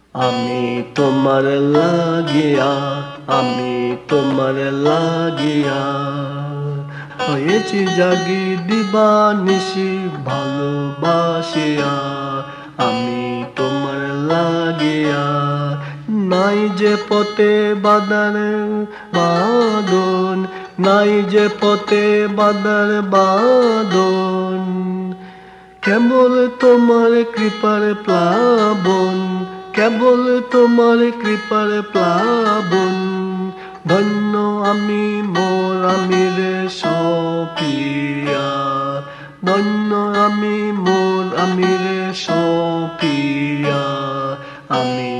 আমি তোমার লাগিয়া, আমি তোমার লাগিয়া হয়েছি জাগি দিবানিশি ভালোবাসিয়া। আমি তোমার লাগিয়া নাই যে পথে বাঁধার বাঁধন, নাই যে পথে বাঁধার বাঁধন, কেবল তোমার কৃপার প্লাবন, কেবল তোমার কৃপার প্লাবন। ধন্য আমি মোর আমিরে সপিয়া, ধন্য আমি মোর আমিরে সপিয়া। আমি